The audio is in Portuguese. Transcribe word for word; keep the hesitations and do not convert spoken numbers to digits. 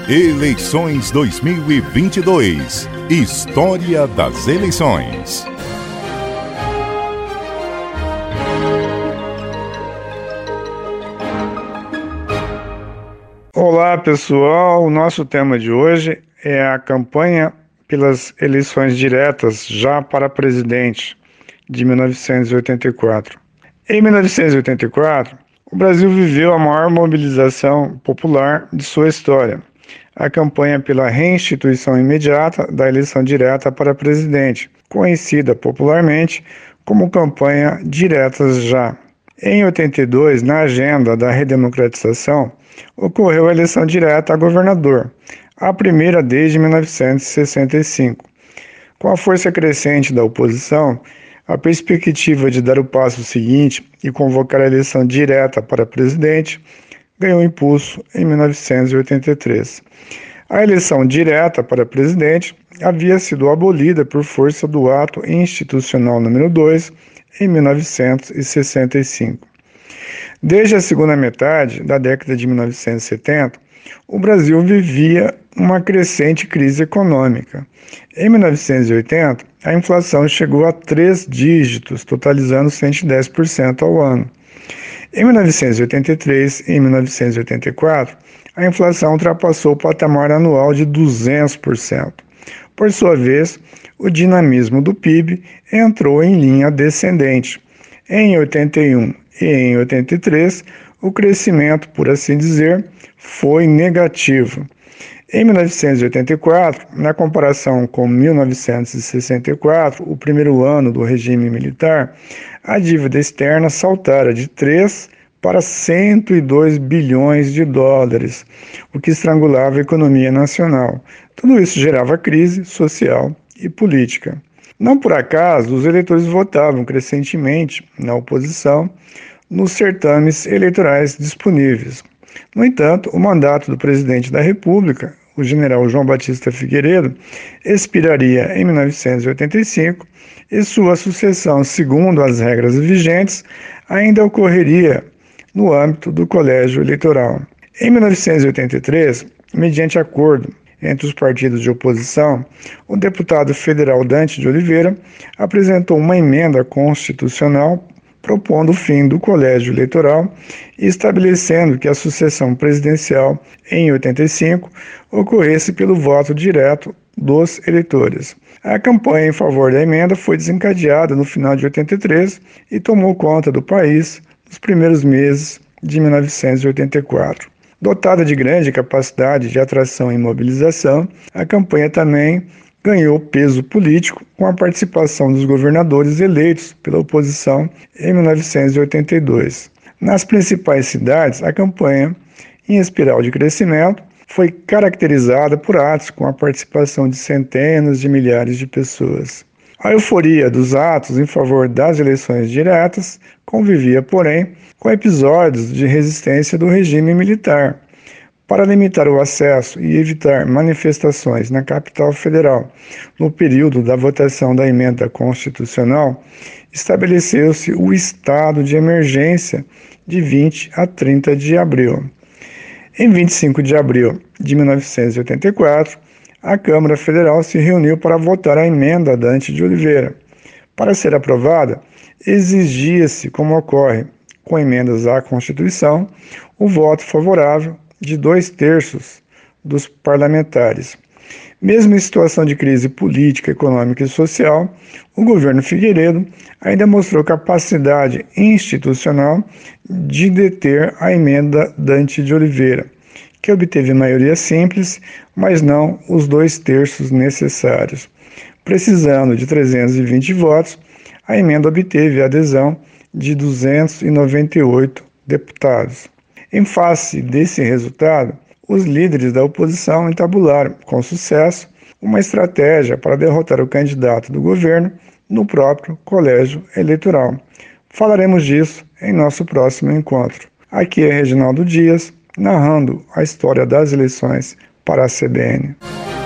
Eleições dois mil e vinte e dois. História das eleições. Olá, pessoal. O nosso tema de hoje é a campanha pelas eleições diretas já para presidente de mil novecentos e oitenta e quatro. Em mil novecentos e oitenta e quatro, o Brasil viveu a maior mobilização popular de sua história, a campanha pela reinstituição imediata da eleição direta para presidente, conhecida popularmente como campanha Diretas Já. Em oitenta e dois, na agenda da redemocratização, ocorreu a eleição direta a governador, a primeira desde mil novecentos e sessenta e cinco. Com a força crescente da oposição, a perspectiva de dar o passo seguinte e convocar a eleição direta para presidente ganhou impulso em mil novecentos e oitenta e três. A eleição direta para presidente havia sido abolida por força do Ato Institucional número dois em mil novecentos e sessenta e cinco. Desde a segunda metade da década de mil novecentos e setenta, o Brasil vivia uma crescente crise econômica. Em mil novecentos e oitenta, a inflação chegou a três dígitos, totalizando cento e dez por cento ao ano. Em mil novecentos e oitenta e três e mil novecentos e oitenta e quatro, a inflação ultrapassou o patamar anual de duzentos por cento. Por sua vez, o dinamismo do P I B entrou em linha descendente. Em oitenta e um e em oitenta e três, o crescimento, por assim dizer, foi negativo. Em mil novecentos e oitenta e quatro, na comparação com mil novecentos e sessenta e quatro, o primeiro ano do regime militar, a dívida externa saltara de três para cento e dois bilhões de dólares, o que estrangulava a economia nacional. Tudo isso gerava crise social e política. Não por acaso, os eleitores votavam crescentemente na oposição nos certames eleitorais disponíveis. No entanto, o mandato do presidente da República, o general João Batista Figueiredo, expiraria em mil novecentos e oitenta e cinco e sua sucessão, segundo as regras vigentes, ainda ocorreria no âmbito do colégio eleitoral. Em mil novecentos e oitenta e três, mediante acordo entre os partidos de oposição, o deputado federal Dante de Oliveira apresentou uma emenda constitucional propondo o fim do colégio eleitoral e estabelecendo que a sucessão presidencial em oitenta e cinco ocorresse pelo voto direto dos eleitores. A campanha em favor da emenda foi desencadeada no final de oitenta e três e tomou conta do país nos primeiros meses de mil novecentos e oitenta e quatro. Dotada de grande capacidade de atração e mobilização, a campanha também ganhou peso político com a participação dos governadores eleitos pela oposição em mil novecentos e oitenta e dois. Nas principais cidades, a campanha, em espiral de crescimento, foi caracterizada por atos com a participação de centenas de milhares de pessoas. A euforia dos atos em favor das eleições diretas convivia, porém, com episódios de resistência do regime militar. Para limitar o acesso e evitar manifestações na capital federal no período da votação da emenda constitucional, estabeleceu-se o estado de emergência de vinte a trinta de abril. Em vinte e cinco de abril de mil novecentos e oitenta e quatro, a Câmara Federal se reuniu para votar a emenda Dante de Oliveira. Para ser aprovada, exigia-se, como ocorre com emendas à Constituição, o voto favorável de dois terços dos parlamentares. Mesmo em situação de crise política, econômica e social, o governo Figueiredo ainda mostrou capacidade institucional de deter a emenda Dante de Oliveira, que obteve maioria simples, mas não os dois terços necessários. Precisando de trezentos e vinte votos, a emenda obteve a adesão de duzentos e noventa e oito deputados. Em face desse resultado, os líderes da oposição entabularam, com sucesso, uma estratégia para derrotar o candidato do governo no próprio colégio eleitoral. Falaremos disso em nosso próximo encontro. Aqui é Reginaldo Dias, narrando a história das eleições para a C B N.